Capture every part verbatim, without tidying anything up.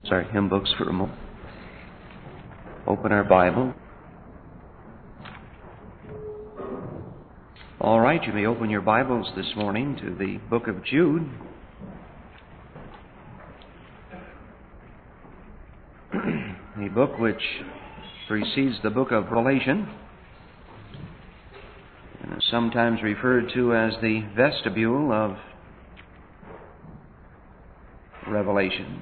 Sorry, hymn books for a moment. Open our Bible. All right, you may open your Bibles this morning to the book of Jude. A book which precedes the book of Revelation and is sometimes referred to as the vestibule of Revelation.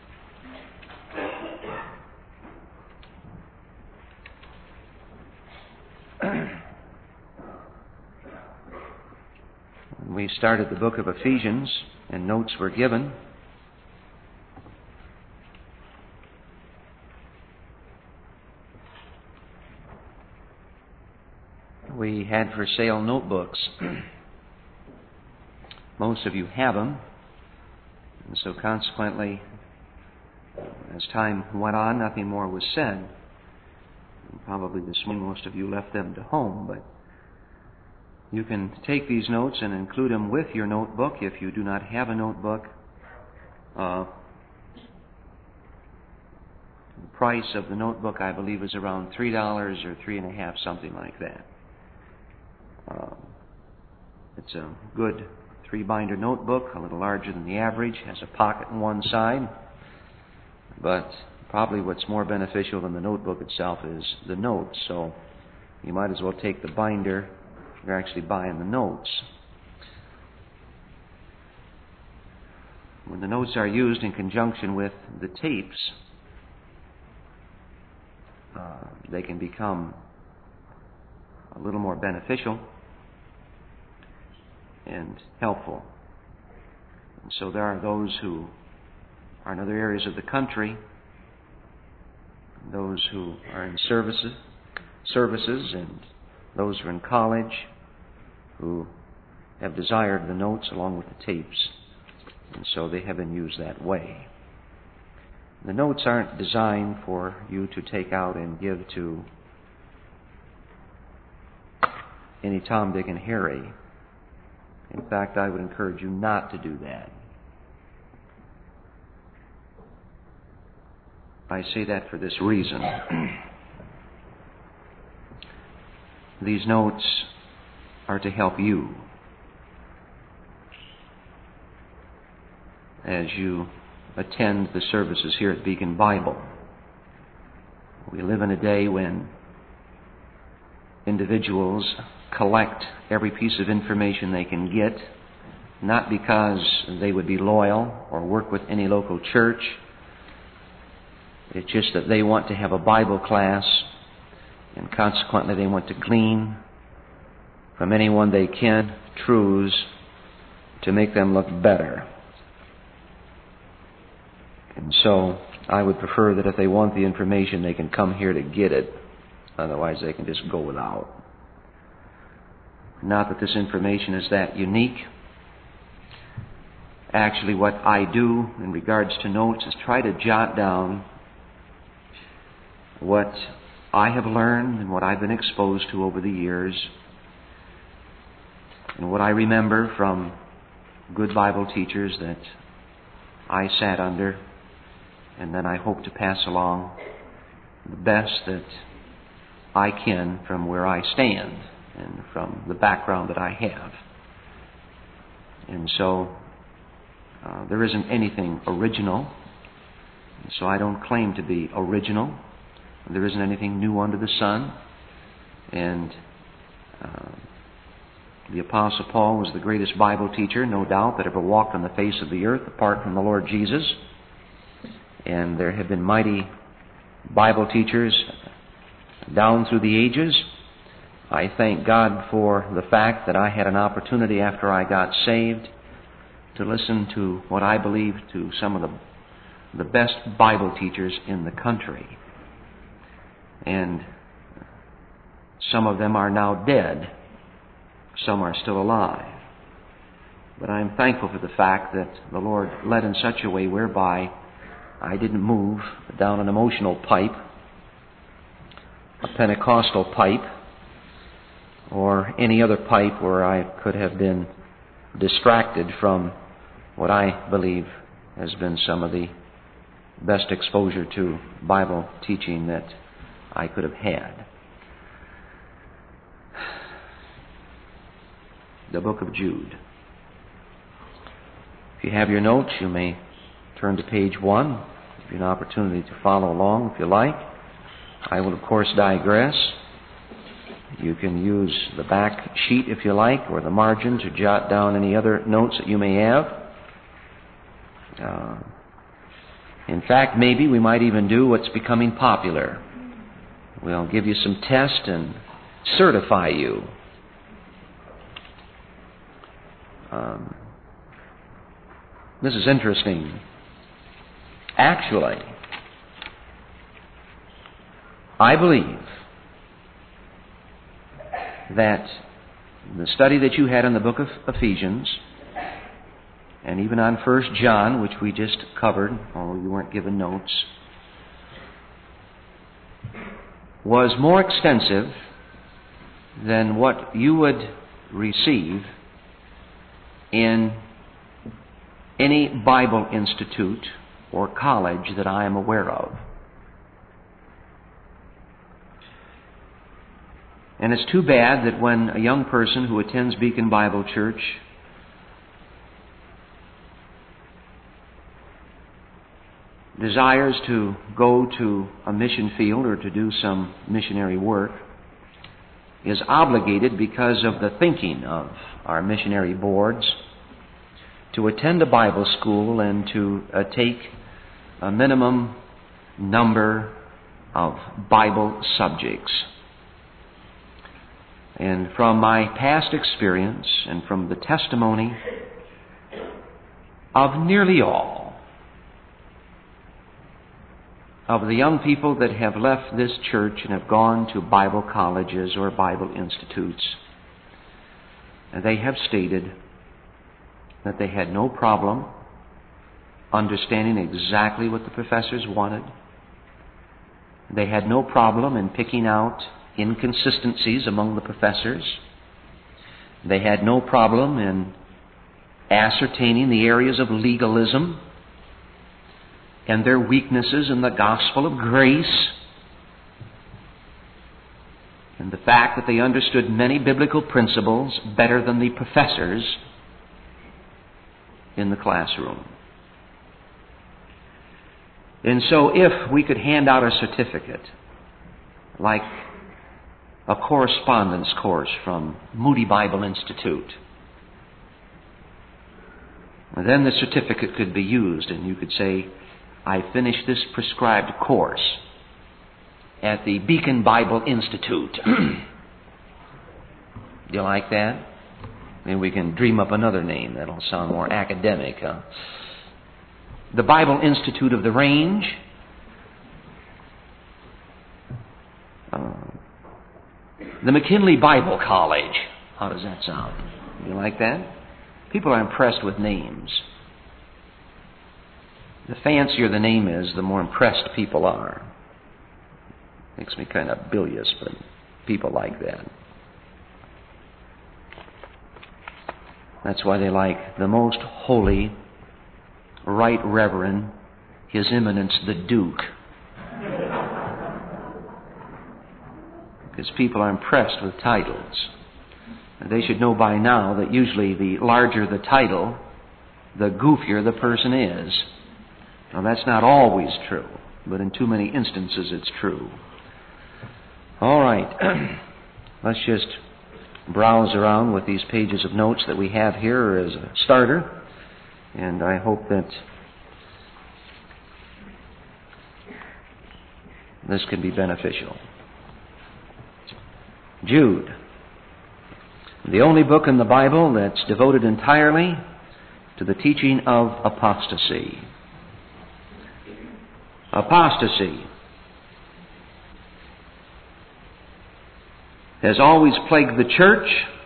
We started the book of Ephesians, and notes were given. We had for sale notebooks. Most of you have them, and so consequently, as time went on, nothing more was said. And probably this morning most of you left them to home, but you can take these notes and include them with your notebook if you do not have a notebook. Uh, the price of the notebook, I believe, is around three dollars or three and a half, something like that. Uh, it's a good three-binder notebook, a little larger than the average, has a pocket on one side, but probably what's more beneficial than the notebook itself is the notes, so you might as well take the binder. You're actually buying the notes. When the notes are used in conjunction with the tapes, uh, they can become a little more beneficial and helpful. And so there are those who are in other areas of the country, those who are in services, services, and those who are in college who have desired the notes along with the tapes, and so they have been used that way. The notes aren't designed for you to take out and give to any Tom, Dick, and Harry. In fact, I would encourage you not to do that. I say that for this reason. These notes are to help you as you attend the services here at Beacon Bible. We live in a day when individuals collect every piece of information they can get, not because they would be loyal or work with any local church. It's just that they want to have a Bible class, and consequently they want to glean from anyone they can truths to make them look better. And so I would prefer that if they want the information, they can come here to get it. Otherwise they can just go without. Not that this information is that unique. Actually, what I do in regards to notes is try to jot down what I have learned and what I've been exposed to over the years, and what I remember from good Bible teachers that I sat under, and then I hope to pass along the best that I can from where I stand and from the background that I have. And so uh, there isn't anything original, and so I don't claim to be original. There isn't anything new under the sun, and uh, the Apostle Paul was the greatest Bible teacher, no doubt, that ever walked on the face of the earth apart from the Lord Jesus. And there have been mighty Bible teachers down through the ages. I thank God for the fact that I had an opportunity after I got saved to listen to what I believe to some of the, the best Bible teachers in the country. And some of them are now dead. Some are still alive. But I am thankful for the fact that the Lord led in such a way whereby I didn't move down an emotional pipe, a Pentecostal pipe, or any other pipe where I could have been distracted from what I believe has been some of the best exposure to Bible teaching that I could have had. The book of Jude. If you have your notes, you may turn to page one. Give you an opportunity to follow along if you like. I will, of course, digress. You can use the back sheet if you like, or the margin to jot down any other notes that you may have. Uh, in fact, maybe we might even do what's becoming popular. We'll give you some tests and certify you. Um, this is interesting. Actually, I believe that the study that you had in the book of Ephesians, and even on First John, which we just covered, although you weren't given notes, was more extensive than what you would receive in any Bible institute or college that I am aware of. And it's too bad that when a young person who attends Beacon Bible Church desires to go to a mission field or to do some missionary work, is obligated because of the thinking of our missionary boards to attend a Bible school and to uh, take a minimum number of Bible subjects. And from my past experience and from the testimony of nearly all of the young people that have left this church and have gone to Bible colleges or Bible institutes, they have stated that they had no problem understanding exactly what the professors wanted. They had no problem in picking out inconsistencies among the professors. They had no problem in ascertaining the areas of legalism and their weaknesses in the gospel of grace, and the fact that they understood many biblical principles better than the professors in the classroom. And so if we could hand out a certificate, like a correspondence course from Moody Bible Institute, then the certificate could be used and you could say, I finished this prescribed course at the Beacon Bible Institute. Do you like that? Maybe we can dream up another name that'll sound more academic. Huh? The Bible Institute of the Range. Uh, the McKinley Bible College. How does that sound? You like that? People are impressed with names. The fancier the name is, the more impressed people are. Makes me kind of bilious, but people like that. That's why they like the Most Holy Right Reverend His Eminence the Duke. Because people are impressed with titles. And they should know by now that usually the larger the title, the goofier the person is. Now that's not always true, but in too many instances it's true. All right, let's just browse around with these pages of notes that we have here as a starter, and I hope that this can be beneficial. Jude, the only book in the Bible that's devoted entirely to the teaching of apostasy. Apostasy has always plagued the church,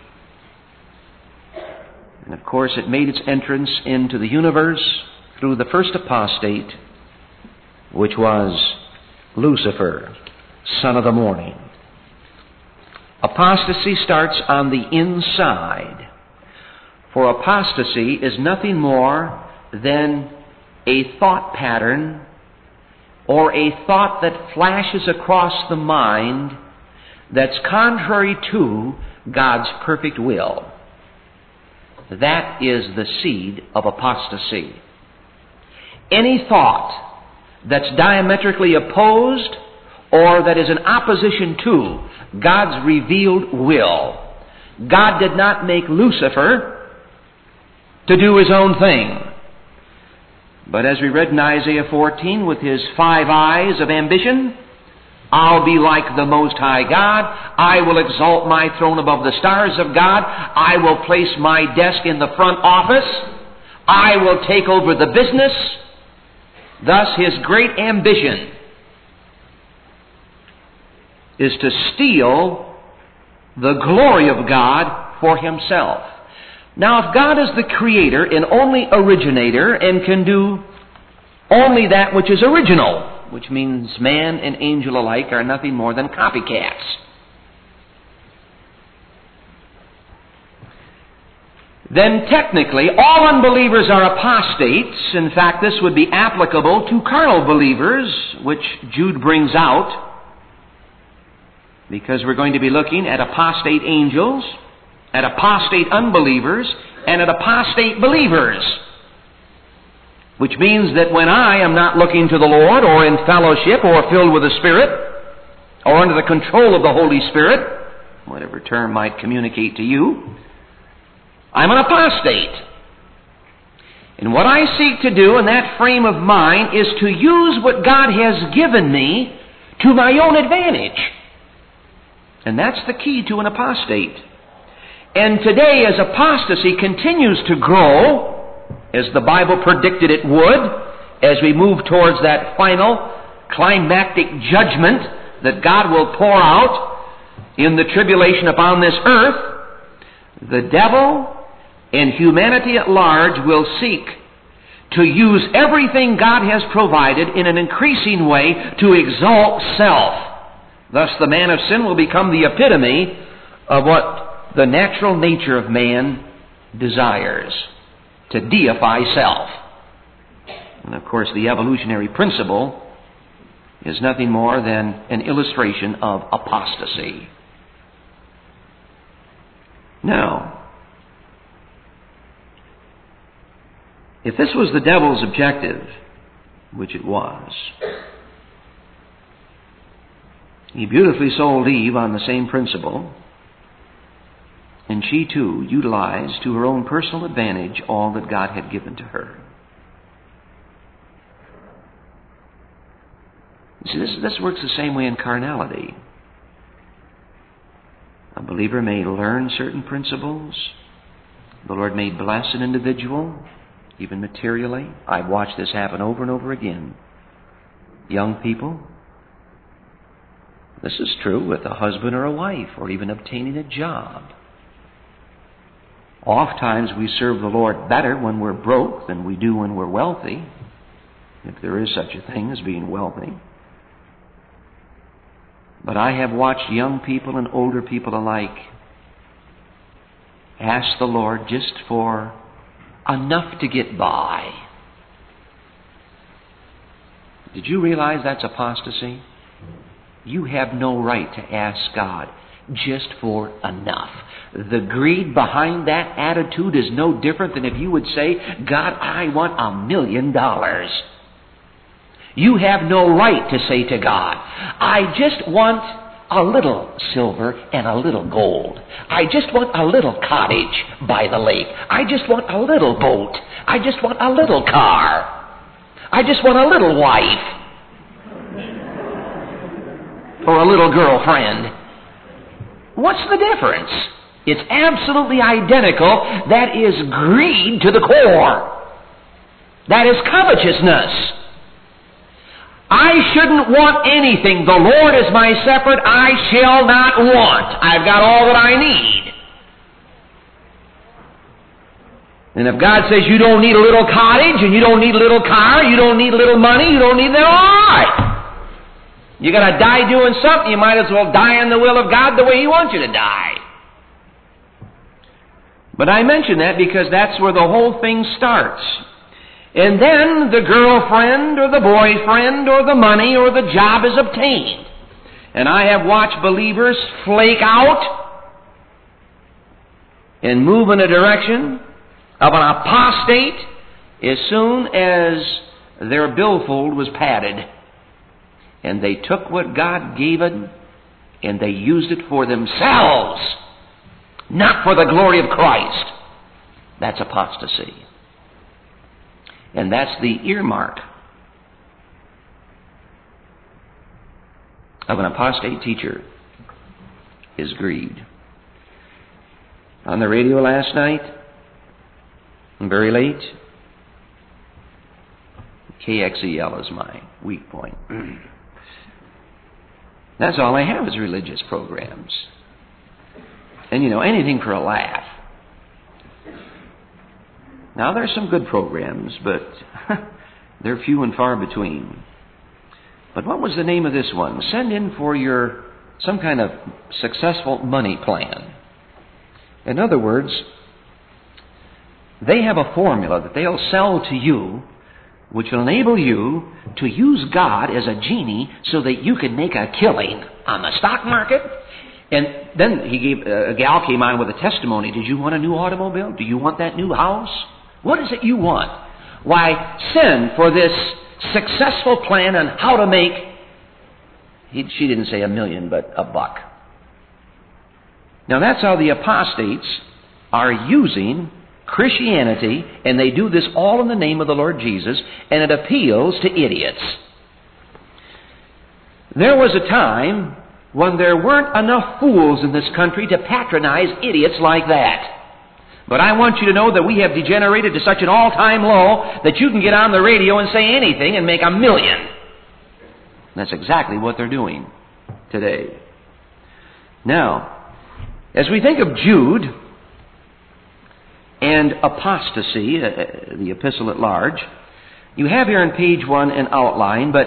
and of course it made its entrance into the universe through the first apostate, which was Lucifer, son of the morning. Apostasy starts on the inside, for apostasy is nothing more than a thought pattern or a thought that flashes across the mind that's contrary to God's perfect will. That is the seed of apostasy. Any thought that's diametrically opposed or that is in opposition to God's revealed will. God did not make Lucifer to do his own thing. But as we read in Isaiah fourteen, with his five eyes of ambition, I'll be like the Most High God. I will exalt my throne above the stars of God. I will place my desk in the front office. I will take over the business. Thus, his great ambition is to steal the glory of God for himself. Now, if God is the creator and only originator and can do only that which is original, which means man and angel alike are nothing more than copycats, then technically all unbelievers are apostates. In fact, this would be applicable to carnal believers, which Jude brings out, because we're going to be looking at apostate angels, at apostate unbelievers, and at apostate believers. Which means that when I am not looking to the Lord, or in fellowship, or filled with the Spirit, or under the control of the Holy Spirit, whatever term might communicate to you, I'm an apostate. And what I seek to do in that frame of mind is to use what God has given me to my own advantage. And that's the key to an apostate. And today, as apostasy continues to grow, as the Bible predicted it would, as we move towards that final climactic judgment that God will pour out in the tribulation upon this earth, the devil and humanity at large will seek to use everything God has provided in an increasing way to exalt self. Thus, the man of sin will become the epitome of what the natural nature of man desires, to deify self. And of course, the evolutionary principle is nothing more than an illustration of apostasy. Now, if this was the devil's objective, which it was, he beautifully sold Eve on the same principle, and she too utilized to her own personal advantage all that God had given to her. You see, this, this works the same way in carnality. A believer may learn certain principles. The Lord may bless an individual, even materially. I've watched this happen over and over again. Young people, this is true with a husband or a wife, or even obtaining a job. Oftentimes we serve the Lord better when we're broke than we do when we're wealthy, if there is such a thing as being wealthy. But I have watched young people and older people alike ask the Lord just for enough to get by. Did you realize that's apostasy? You have no right to ask God just for enough. The greed behind that attitude is no different than if you would say, God, I want a million dollars. You have no right to say to God, I just want a little silver and a little gold. I just want a little cottage by the lake. I just want a little boat. I just want a little car. I just want a little wife. Or a little girlfriend. What's the difference? It's absolutely identical. That is greed to the core. That is covetousness. I shouldn't want anything. The Lord is my shepherd. I shall not want. I've got all that I need. And if God says you don't need a little cottage, and you don't need a little car, you don't need a little money, you don't need that, all right. You got to die doing something, you might as well die in the will of God the way He wants you to die. But I mention that because that's where the whole thing starts. And then the girlfriend or the boyfriend or the money or the job is obtained. And I have watched believers flake out and move in a direction of an apostate as soon as their billfold was padded. And they took what God gave them and they used it for themselves, not for the glory of Christ. That's apostasy. And that's the earmark of an apostate teacher, is greed. On the radio last night, very late, K X E L is my weak point. That's all I have is religious programs. And you know, anything for a laugh. Now, there's some good programs, but they're few and far between. But what was the name of this one? Send in for your some kind of successful money plan. In other words, they have a formula that they'll sell to you which will enable you to use God as a genie so that you can make a killing on the stock market. And then he gave a gal came on with a testimony. Did you want a new automobile? Do you want that new house? What is it you want? Why, send for this successful plan on how to make, he, she didn't say a million, but a buck. Now that's how the apostates are using Christianity, and they do this all in the name of the Lord Jesus, and it appeals to idiots. There was a time when there weren't enough fools in this country to patronize idiots like that. But I want you to know that we have degenerated to such an all-time low that you can get on the radio and say anything and make a million. That's exactly what they're doing today. Now, as we think of Jude and apostasy, uh, the epistle at large, you have here on page one an outline, but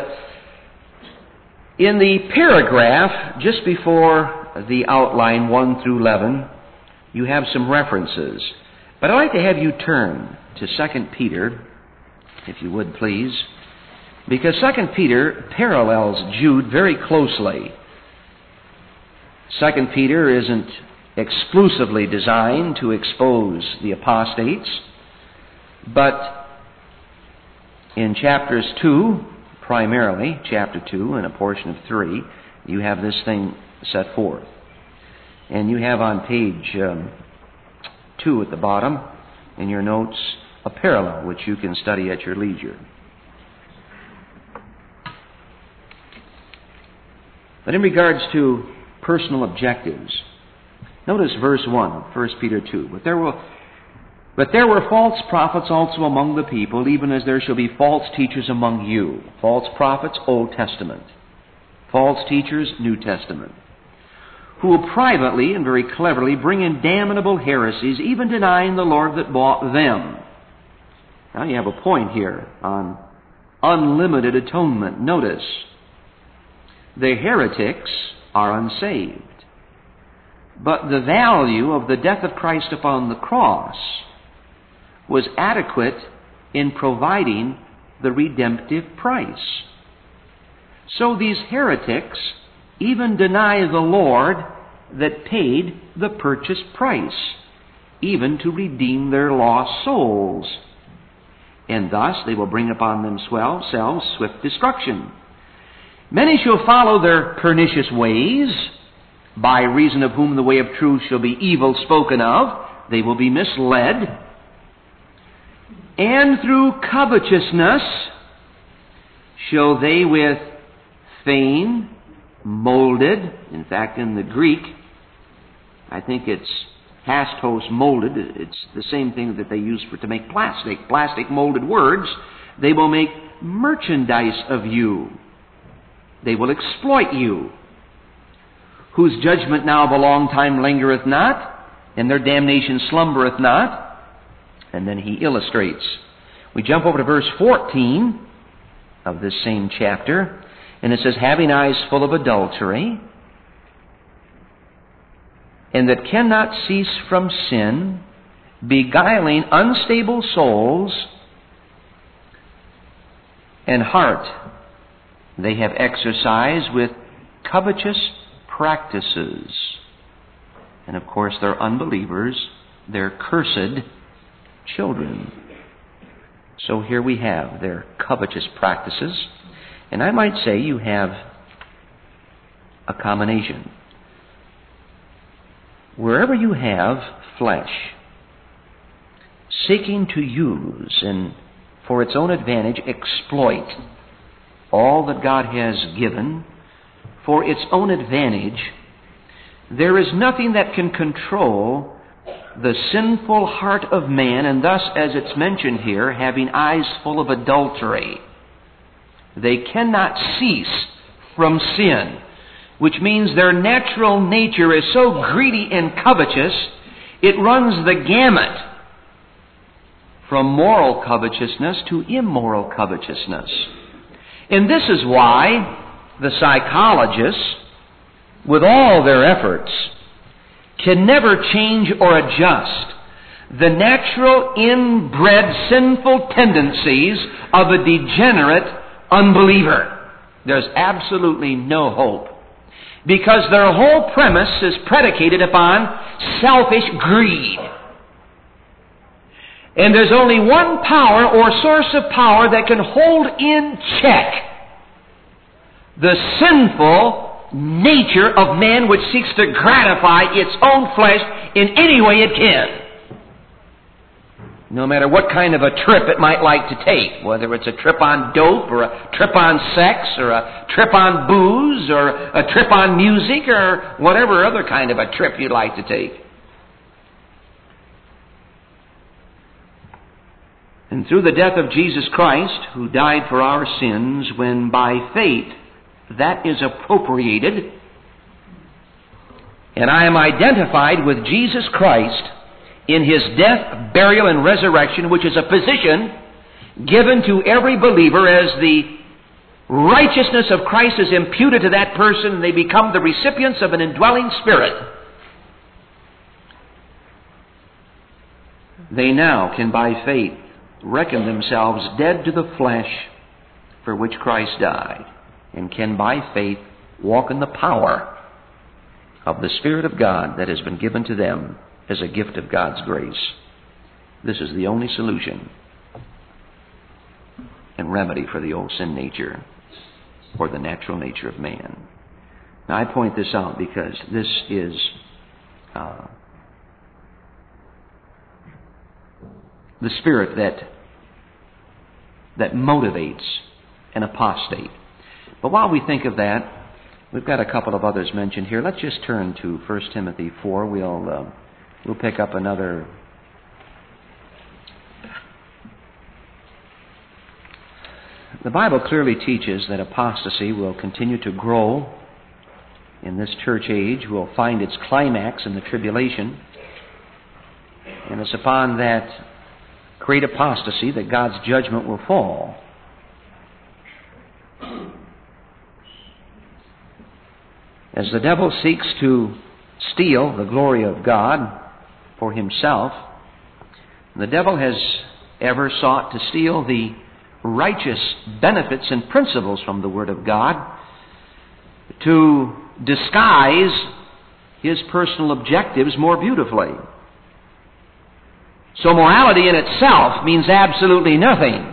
in the paragraph just before the outline one through eleven, you have some references. But I'd like to have you turn to Second Peter, if you would please, because Second Peter parallels Jude very closely. Second Peter isn't exclusively designed to expose the apostates, but in chapters two, primarily, chapter two and a portion of three, you have this thing set forth. And you have on page um, two at the bottom in your notes a parallel which you can study at your leisure. But in regards to personal objectives, notice verse one of First Peter two. But there were, but there were false prophets also among the people, even as there shall be false teachers among you. False prophets, Old Testament. False teachers, New Testament. Who will privately and very cleverly bring in damnable heresies, even denying the Lord that bought them. Now you have a point here on unlimited atonement. Notice, the heretics are unsaved. But the value of the death of Christ upon the cross was adequate in providing the redemptive price. So these heretics even deny the Lord that paid the purchase price, even to redeem their lost souls. And thus they will bring upon themselves swift destruction. Many shall follow their pernicious ways, by reason of whom the way of truth shall be evil spoken of. They will be misled. And through covetousness shall they with feign, molded, in fact in the Greek, I think it's hastos molded, it's the same thing that they use for to make plastic, plastic molded words, they will make merchandise of you. They will exploit you, whose judgment now of a long time lingereth not, and their damnation slumbereth not. And then he illustrates. We jump over to verse fourteen of this same chapter, and it says, having eyes full of adultery, and that cannot cease from sin, beguiling unstable souls, and heart they have exercised with covetous practices. And of course, they're unbelievers. They're cursed children. So here we have their covetous practices. And I might say you have a combination. Wherever you have flesh seeking to use and for its own advantage exploit all that God has given for its own advantage, there is nothing that can control the sinful heart of man, and thus, as it's mentioned here, having eyes full of adultery. They cannot cease from sin, which means their natural nature is so greedy and covetous, it runs the gamut from moral covetousness to immoral covetousness. And this is why the psychologists, with all their efforts, can never change or adjust the natural inbred sinful tendencies of a degenerate unbeliever. There's absolutely no hope, because their whole premise is predicated upon selfish greed. And there's only one power or source of power that can hold in check the sinful nature of man, which seeks to gratify its own flesh in any way it can. No matter what kind of a trip it might like to take, whether it's a trip on dope or a trip on sex or a trip on booze or a trip on music or whatever other kind of a trip you'd like to take. And through the death of Jesus Christ, who died for our sins, when by faith that is appropriated, and I am identified with Jesus Christ in His death, burial, and resurrection, which is a position given to every believer as the righteousness of Christ is imputed to that person, and they become the recipients of an indwelling Spirit. They now can, by faith, reckon themselves dead to the flesh for which Christ died, and can by faith walk in the power of the Spirit of God that has been given to them as a gift of God's grace. This is the only solution and remedy for the old sin nature or the natural nature of man. Now I point this out because this is uh, the spirit that that motivates an apostate. But while we think of that, we've got a couple of others mentioned here. Let's just turn to First Timothy four. We'll uh, we'll pick up another. The Bible clearly teaches that apostasy will continue to grow in this church age, will find its climax in the tribulation. And it's upon that great apostasy that God's judgment will fall. As the devil seeks to steal the glory of God for himself, the devil has ever sought to steal the righteous benefits and principles from the Word of God to disguise his personal objectives more beautifully. So morality in itself means absolutely nothing.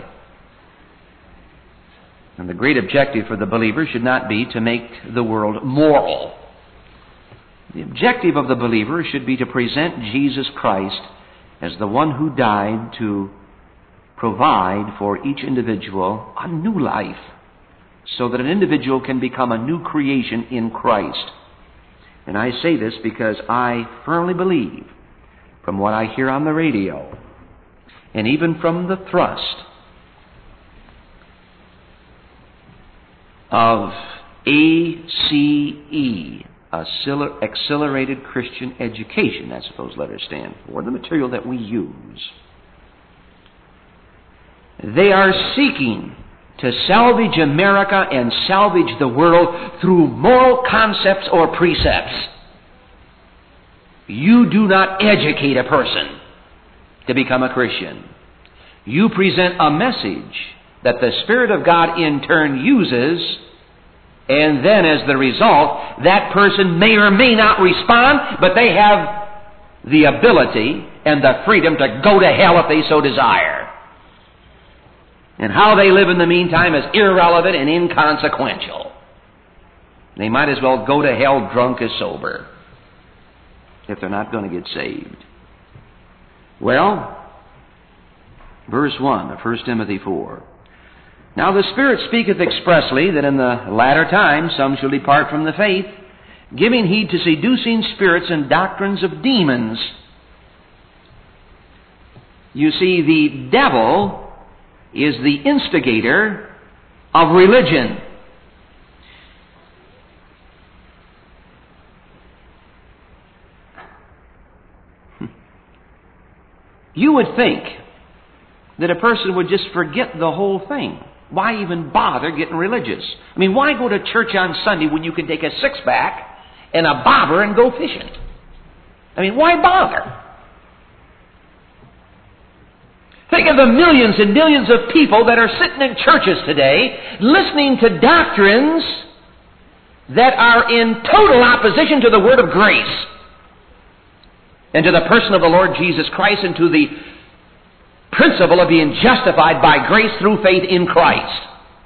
And the great objective for the believer should not be to make the world moral. The objective of the believer should be to present Jesus Christ as the one who died to provide for each individual a new life, so that an individual can become a new creation in Christ. And I say this because I firmly believe, from what I hear on the radio, and even from the thrust of A C E, Accelerated Christian Education, that's what those letters stand for, the material that we use. They are seeking to salvage America and salvage the world through moral concepts or precepts. You do not educate a person to become a Christian. You present a message that the Spirit of God in turn uses, and then as the result, that person may or may not respond, but they have the ability and the freedom to go to hell if they so desire. And how they live in the meantime is irrelevant and inconsequential. They might as well go to hell drunk as sober if they're not going to get saved. Well, verse one of First Timothy four. Now the Spirit speaketh expressly that in the latter time some shall depart from the faith, giving heed to seducing spirits and doctrines of demons. You see, the devil is the instigator of religion. You would think that a person would just forget the whole thing. Why even bother getting religious? I mean, why go to church on Sunday when you can take a six-pack and a bobber and go fishing? I mean, why bother? Think of the millions and millions of people that are sitting in churches today listening to doctrines that are in total opposition to the Word of grace and to the person of the Lord Jesus Christ and to the principle of being justified by grace through faith in Christ.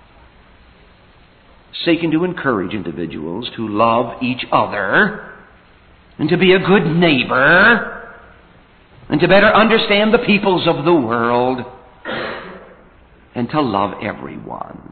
Seeking to encourage individuals to love each other and to be a good neighbor and to better understand the peoples of the world and to love everyone.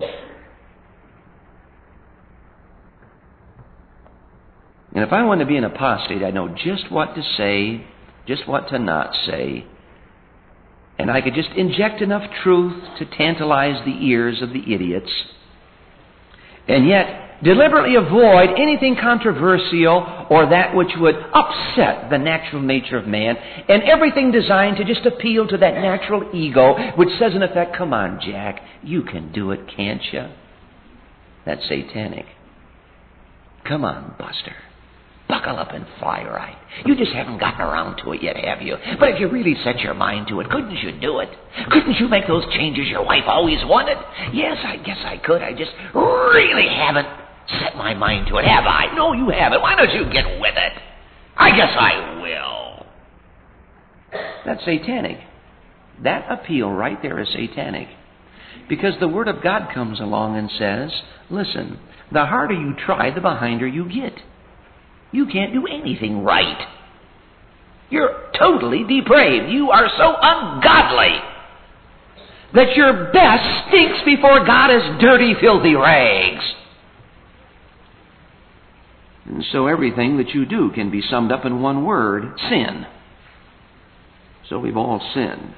And if I want to be an apostate, I know just what to say, just what to not say. And I could just inject enough truth to tantalize the ears of the idiots, and yet deliberately avoid anything controversial or that which would upset the natural nature of man, and everything designed to just appeal to that natural ego, which says in effect, come on, Jack, you can do it, can't you? That's satanic. Come on, Buster. Buckle up and fly right. You just haven't gotten around to it yet, have you? But if you really set your mind to it, couldn't you do it? Couldn't you make those changes your wife always wanted? Yes, I guess I could. I just really haven't set my mind to it, have I? No, you haven't. Why don't you get with it? I guess I will. That's satanic. That appeal right there is satanic. Because the Word of God comes along and says, listen, the harder you try, the behinder you get. You can't do anything right. You're totally depraved. You are so ungodly that your best stinks before God as dirty, filthy rags. And so everything that you do can be summed up in one word, sin. So we've all sinned.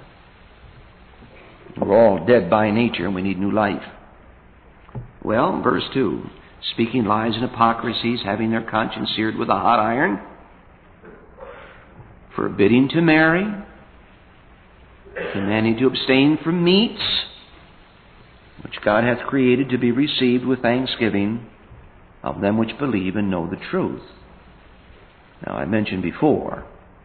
We're all dead by nature and we need new life. Well, verse two. Speaking lies and hypocrisies, having their conscience seared with a hot iron, forbidding to marry, commanding to abstain from meats, which God hath created to be received with thanksgiving of them which believe and know the truth. Now, I mentioned before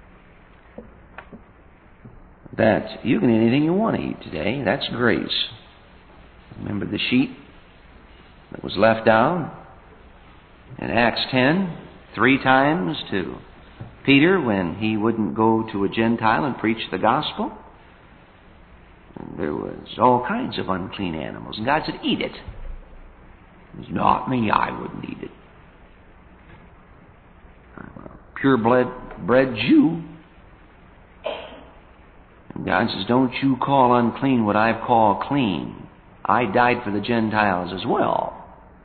that you can eat anything you want to eat today. That's grace. Remember the sheep that was left down in Acts ten, three times to Peter when he wouldn't go to a Gentile and preach the gospel. And there was all kinds of unclean animals. And God said, eat it. It was not me, I wouldn't eat it. I'm a pure-blood bred Jew. And God says, don't you call unclean what I've called clean. I died for the Gentiles as well.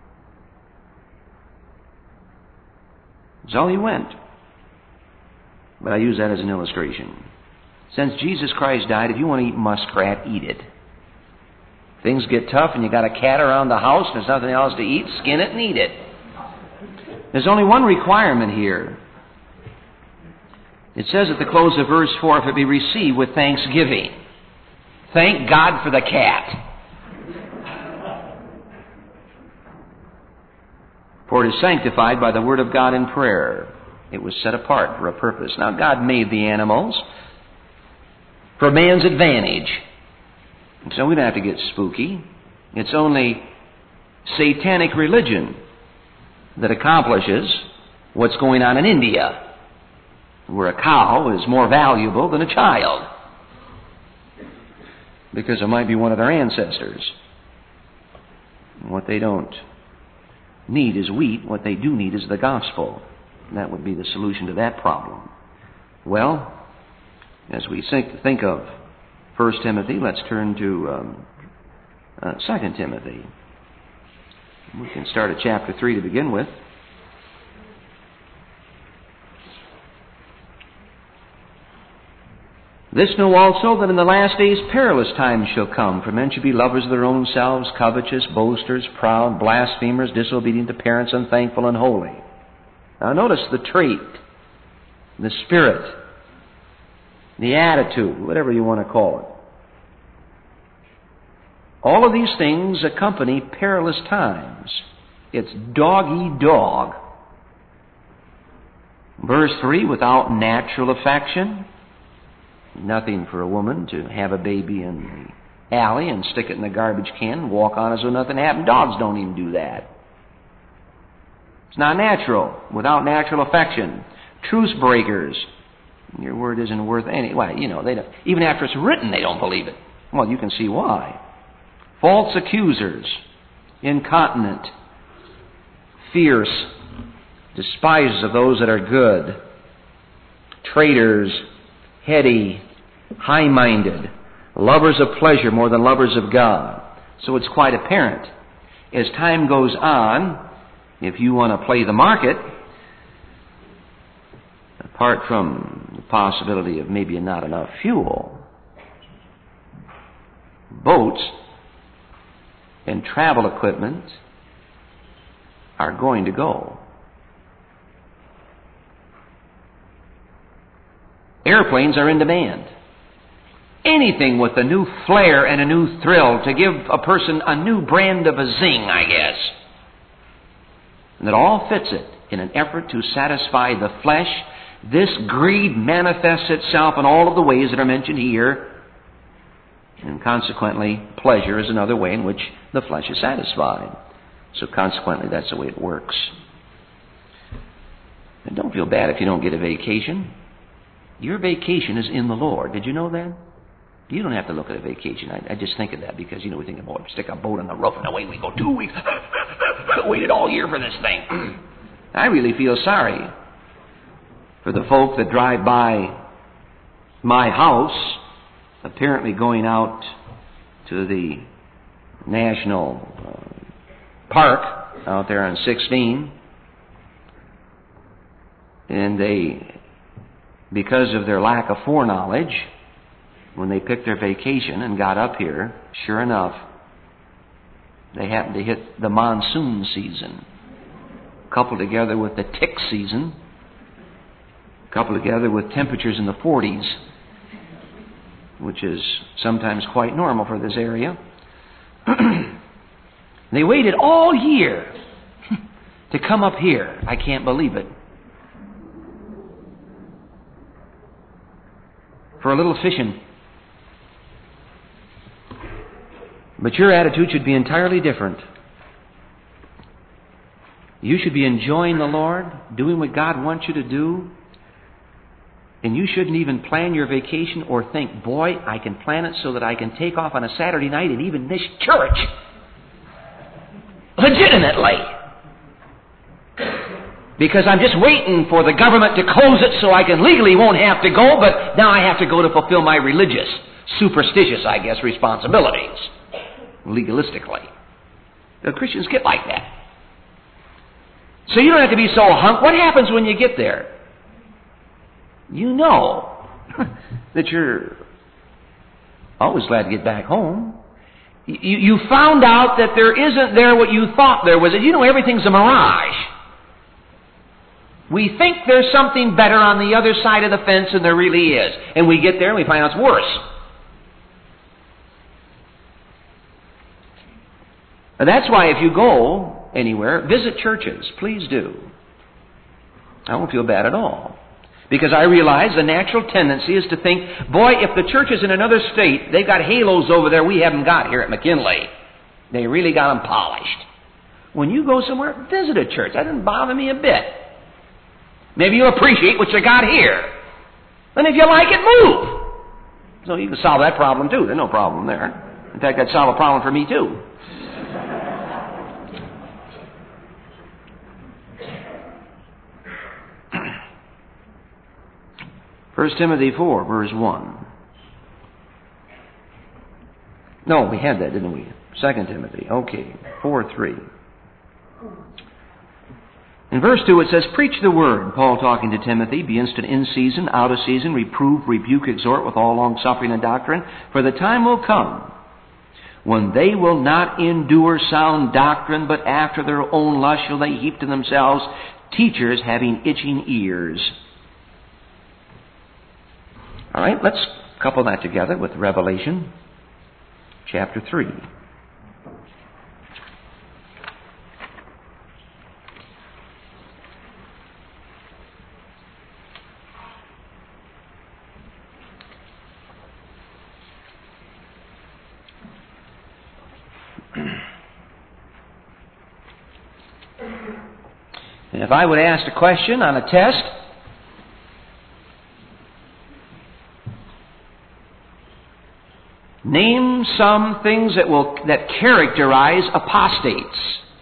So he went. But I use that as an illustration. Since Jesus Christ died, if you want to eat muskrat, eat it. Things get tough and you got a cat around the house and there's nothing else to eat, skin it and eat it. There's only one requirement here. It says at the close of verse four, if it be received with thanksgiving. Thank God for the cat. For it is sanctified by the word of God in prayer. It was set apart for a purpose. Now, God made the animals for man's advantage. And so we don't have to get spooky. It's only satanic religion that accomplishes what's going on in India, where a cow is more valuable than a child, because it might be one of their ancestors. What they don't need is wheat. What they do need is the gospel. That would be the solution to that problem. Well, as we think of First Timothy, let's turn to um, uh, Second Timothy. We can start at chapter three to begin with. This know also, that in the last days perilous times shall come, for men shall be lovers of their own selves, covetous, boasters, proud, blasphemers, disobedient to parents, unthankful, unholy. Now notice the trait, the spirit, the attitude, whatever you want to call it. All of these things accompany perilous times. It's dog-eat-dog. Verse three, without natural affection. Nothing for a woman to have a baby in the alley and stick it in the garbage can and walk on as though nothing happened. Dogs don't even do that. It's not natural. Without natural affection. Truce breakers. Your word isn't worth any. Well, you know, they don't, even after it's written, they don't believe it. Well, you can see why. False accusers. Incontinent. Fierce. Despisers of those that are good. Traitors. Heady. High-minded, lovers of pleasure more than lovers of God. So it's quite apparent. As time goes on, if you want to play the market, apart from the possibility of maybe not enough fuel, boats and travel equipment are going to go. Airplanes are in demand. Anything with a new flair and a new thrill to give a person a new brand of a zing, I guess. And it all fits it in an effort to satisfy the flesh. This greed manifests itself in all of the ways that are mentioned here. And consequently, pleasure is another way in which the flesh is satisfied. So consequently, that's the way it works. And don't feel bad if you don't get a vacation. Your vacation is in the Lord. Did you know that? You don't have to look at a vacation. I, I just think of that because, you know, we think, oh, stick a boat on the roof and away we go. Two weeks. Waited all year for this thing. I really feel sorry for the folk that drive by my house, apparently going out to the national uh, park out there on sixteen. And they, because of their lack of foreknowledge, when they picked their vacation and got up here, sure enough, they happened to hit the monsoon season, coupled together with the tick season, coupled together with temperatures in the forties, which is sometimes quite normal for this area. They waited all year to come up here. I can't believe it. For a little fishing. But your attitude should be entirely different. You should be enjoying the Lord, doing what God wants you to do, and you shouldn't even plan your vacation or think, boy, I can plan it so that I can take off on a Saturday night and even miss church. Legitimately. Because I'm just waiting for the government to close it so I can legally won't have to go, but now I have to go to fulfill my religious, superstitious, I guess, responsibilities. Legalistically. The Christians get like that. So you don't have to be so hung. What happens when you get there? You know that you're always glad to get back home. You, you found out that there isn't there what you thought there was. You know everything's a mirage. We think there's something better on the other side of the fence than there really is. And we get there and we find out it's worse. And that's why if you go anywhere, visit churches. Please do. I don't feel bad at all. Because I realize the natural tendency is to think, boy, if the church is in another state, they've got halos over there we haven't got here at McKinley. They really got them polished. When you go somewhere, visit a church. That doesn't bother me a bit. Maybe you'll appreciate what you got here. And if you like it, move. So you can solve that problem too. There's no problem there. In fact, that'd solve a problem for me too. First Timothy four, verse one. No, we had that, didn't we? Second Timothy. Okay, four three. In verse two it says, "Preach the word," Paul talking to Timothy, "be instant in season, out of season, reprove, rebuke, exhort with all longsuffering and doctrine, for the time will come when they will not endure sound doctrine, but after their own lust shall they heap to themselves teachers having itching ears." All right, let's couple that together with Revelation chapter three. And if I would ask a question on a test, name some things that will that characterize apostates.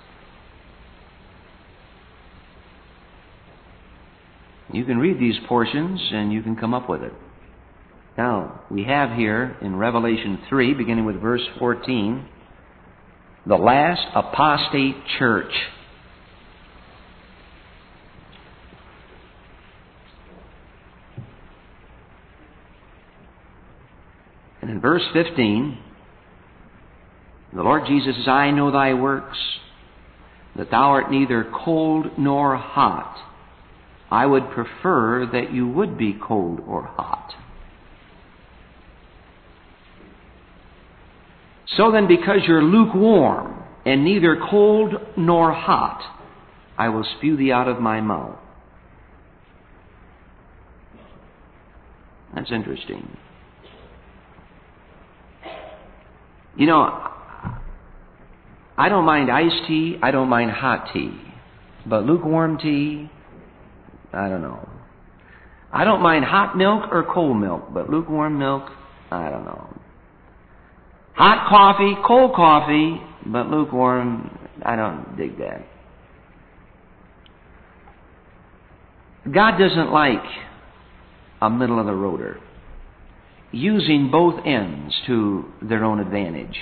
You can read these portions and you can come up with it. Now, we have here in Revelation three, beginning with verse fourteen, the last apostate church. And in verse fifteen, the Lord Jesus says, "I know thy works, that thou art neither cold nor hot. I would prefer that you would be cold or hot. So then, because you're lukewarm and neither cold nor hot, I will spew thee out of my mouth." That's interesting. You know, I don't mind iced tea, I don't mind hot tea. But lukewarm tea, I don't know. I don't mind hot milk or cold milk, but lukewarm milk, I don't know. Hot coffee, cold coffee, but lukewarm, I don't dig that. God doesn't like a middle-of-the-roader, using both ends to their own advantage.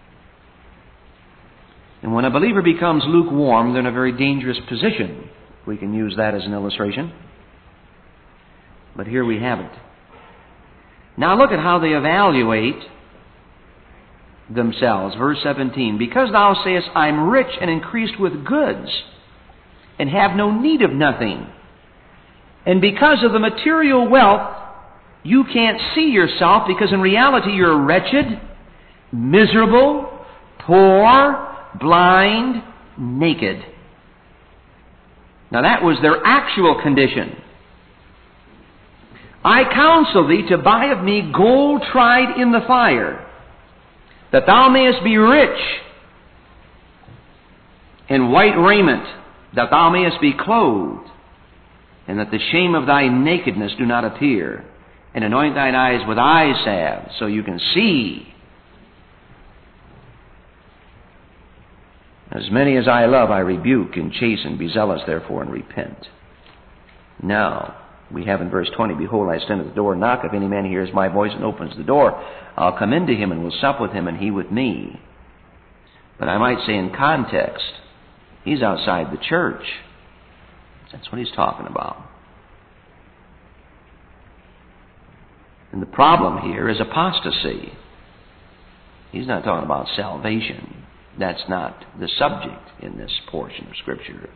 And when a believer becomes lukewarm, they're in a very dangerous position. We can use that as an illustration. But here we have it. Now look at how they evaluate themselves. Verse seventeen, "Because thou sayest, I'm rich and increased with goods, and have no need of nothing. And because of the material wealth, you can't see yourself, because in reality you're wretched, miserable, poor, blind, naked." Now that was their actual condition. "I counsel thee to buy of me gold tried in the fire, that thou mayest be rich, and white raiment, that thou mayest be clothed, and that the shame of thy nakedness do not appear. And anoint thine eyes with eye salve, so you can see. As many as I love, I rebuke and chasten. Be zealous, therefore, and repent." Now, we have in verse twenty, "Behold, I stand at the door and knock. If any man hears my voice and opens the door, I'll come into him and will sup with him and he with me." But I might say in context, he's outside the church. That's what he's talking about. And the problem here is apostasy. He's not talking about salvation. That's not the subject in this portion of Scripture.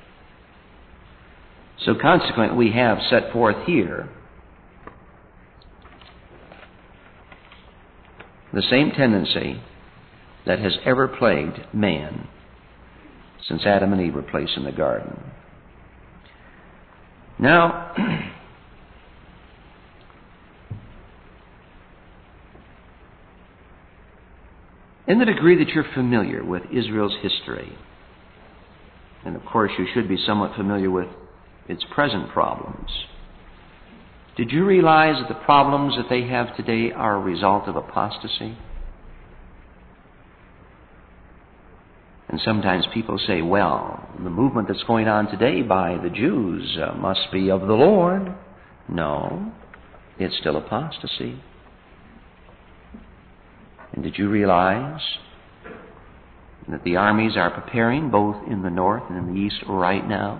So consequently, we have set forth here the same tendency that has ever plagued man since Adam and Eve were placed in the garden. Now, In the degree that you're familiar with Israel's history, and of course you should be somewhat familiar with its present problems, did you realize that the problems that they have today are a result of apostasy? And sometimes people say, well, the movement that's going on today by the Jews uh, must be of the Lord. No, it's still apostasy. And did you realize that the armies are preparing both in the north and in the east right now?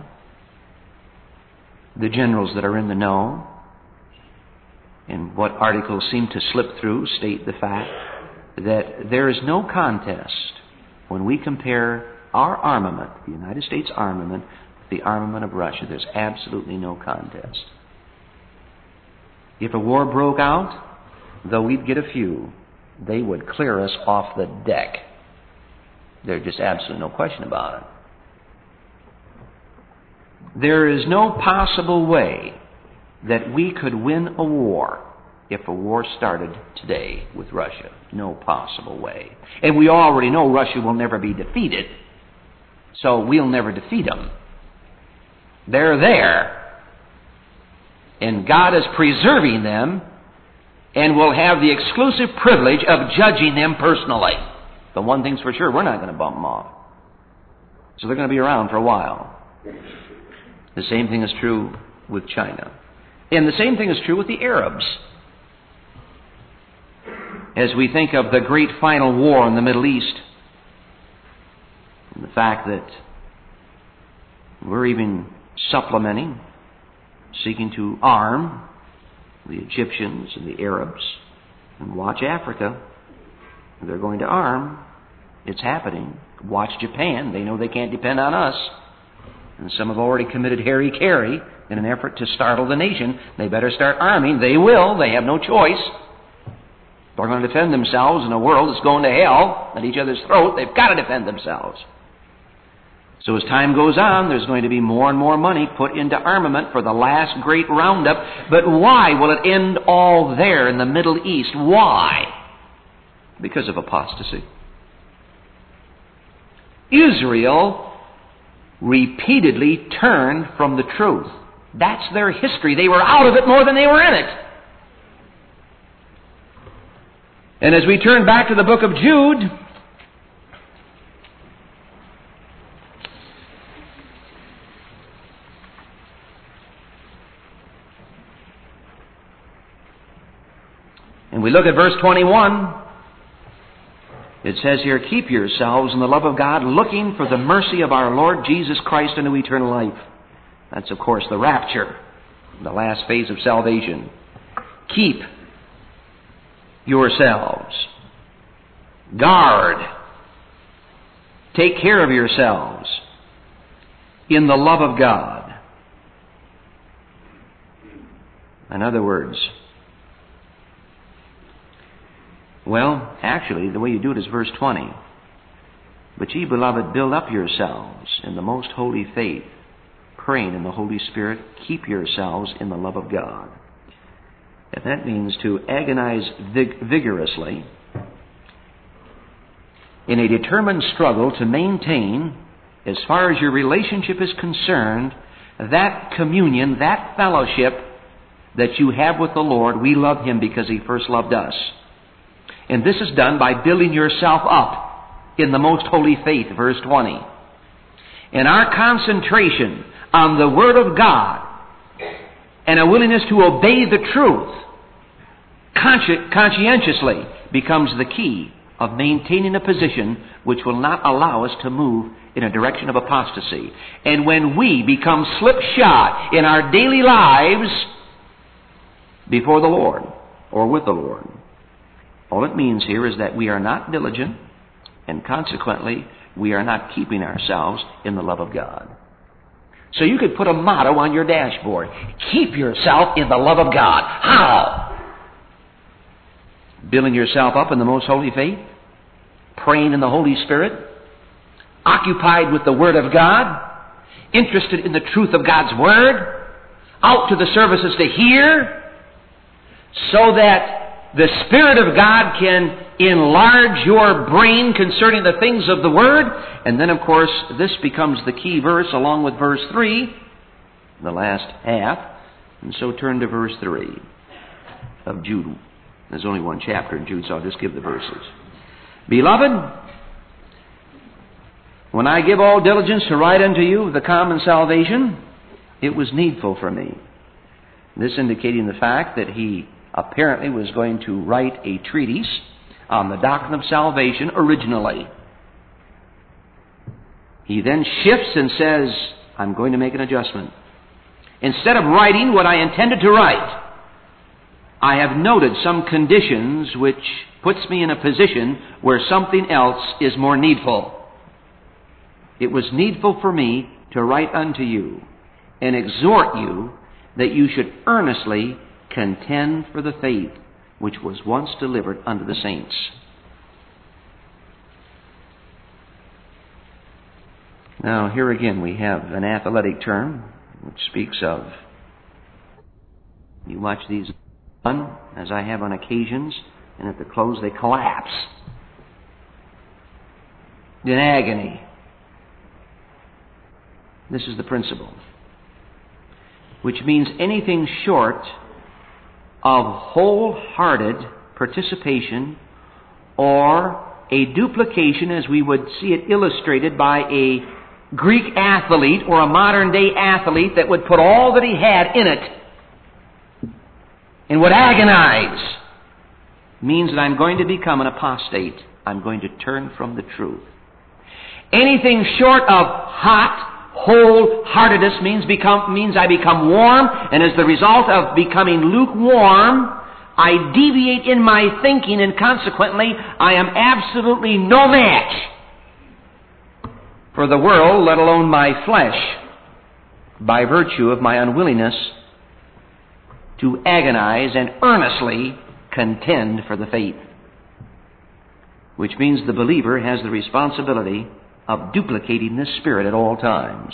The generals that are in the know, and what articles seem to slip through, state the fact that there is no contest when we compare our armament, the United States armament, with the armament of Russia. There's absolutely no contest. If a war broke out, though we'd get a few, they would clear us off the deck. There's just absolutely no question about it. There is no possible way that we could win a war if a war started today with Russia. No possible way. And we already know Russia will never be defeated, so we'll never defeat them. They're there, and God is preserving them, and will have the exclusive privilege of judging them personally. The one thing's for sure, we're not going to bump them off. So they're going to be around for a while. The same thing is true with China. And the same thing is true with the Arabs. As we think of the great final war in the Middle East, and the fact that we're even supplementing, seeking to arm the Egyptians and the Arabs, and watch Africa. They're going to arm. It's happening. Watch Japan. They know they can't depend on us. And some have already committed hara-kiri in an effort to startle the nation. They better start arming. They will. They have no choice. They're going to defend themselves in a world that's going to hell at each other's throat. They've got to defend themselves. So as time goes on, there's going to be more and more money put into armament for the last great roundup. But why will it end all there in the Middle East? Why? Because of apostasy. Israel repeatedly turned from the truth. That's their history. They were out of it more than they were in it. And as we turn back to the book of Jude, and we look at verse twenty-one, it says here, keep yourselves in the love of God, looking for the mercy of our Lord Jesus Christ unto eternal life. That's, of course, the rapture, the last phase of salvation. Keep yourselves. Guard. Take care of yourselves in the love of God. In other words, well, actually, the way you do it is verse twenty. But ye, beloved, build up yourselves in the most holy faith, praying in the Holy Spirit, keep yourselves in the love of God. And that means to agonize vig- vigorously in a determined struggle to maintain, as far as your relationship is concerned, that communion, that fellowship that you have with the Lord. We love Him because He first loved us. And this is done by building yourself up in the most holy faith, verse twenty. And our concentration on the Word of God and a willingness to obey the truth consci- conscientiously becomes the key of maintaining a position which will not allow us to move in a direction of apostasy. And when we become slipshod in our daily lives before the Lord or with the Lord, all it means here is that we are not diligent, and consequently, we are not keeping ourselves in the love of God. So you could put a motto on your dashboard. Keep yourself in the love of God. How? Building yourself up in the most holy faith, praying in the Holy Spirit, occupied with the Word of God, interested in the truth of God's Word, out to the services to hear, so that the Spirit of God can enlarge your brain concerning the things of the Word. And then, of course, this becomes the key verse along with verse three, the last half. And so turn to verse three of Jude. There's only one chapter in Jude, so I'll just give the verses. Beloved, when I give all diligence to write unto you the common salvation, it was needful for me. This indicating the fact that he apparently was going to write a treatise on the doctrine of salvation originally. He then shifts and says, I'm going to make an adjustment. Instead of writing what I intended to write, I have noted some conditions which puts me in a position where something else is more needful. It was needful for me to write unto you and exhort you that you should earnestly contend for the faith which was once delivered unto the saints. Now, here again we have an athletic term which speaks of, you watch these run, as I have on occasions, and at the close they collapse in agony. This is the principle, which means anything short of wholehearted participation or a duplication, as we would see it illustrated by a Greek athlete or a modern day athlete that would put all that he had in it and would agonize, means that I'm going to become an apostate. I'm going to turn from the truth. Anything short of hot, wholeheartedness means become means I become warm, and as the result of becoming lukewarm, I deviate in my thinking, and consequently, I am absolutely no match for the world, let alone my flesh, by virtue of my unwillingness to agonize and earnestly contend for the faith. Which means the believer has the responsibility of duplicating this spirit at all times.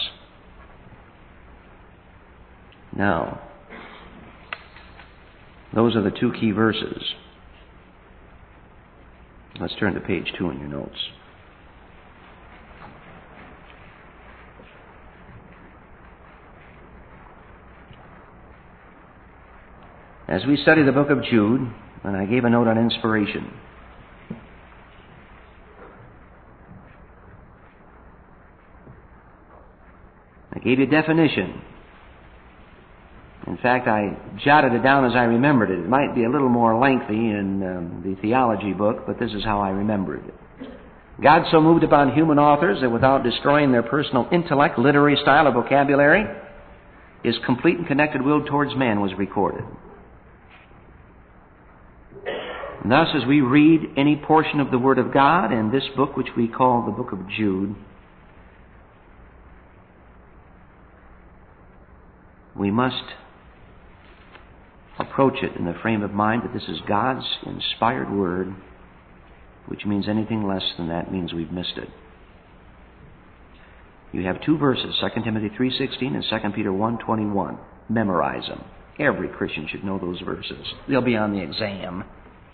Now, those are the two key verses. Let's turn to page two in your notes. As we study the book of Jude, and I gave a note on inspiration, I gave you a definition. In fact, I jotted it down as I remembered it. It might be a little more lengthy in um, the theology book, but this is how I remembered it. God so moved upon human authors that without destroying their personal intellect, literary style, or vocabulary, His complete and connected will towards man was recorded. And thus, as we read any portion of the Word of God in this book, which we call the book of Jude, we must approach it in the frame of mind that this is God's inspired Word, which means anything less than that means we've missed it. You have two verses, Second Timothy three sixteen and Second Peter one twenty-one. Memorize them. Every Christian should know those verses. They'll be on the exam.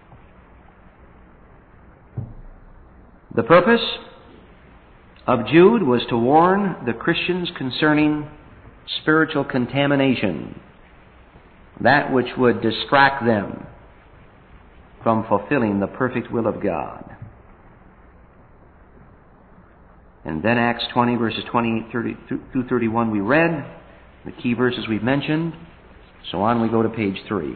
The purpose of Jude was to warn the Christians concerning spiritual contamination, that which would distract them from fulfilling the perfect will of God. And then Acts twenty, verses twenty-eight thirty through thirty-one we read, the key verses we've mentioned. So on we go to page three.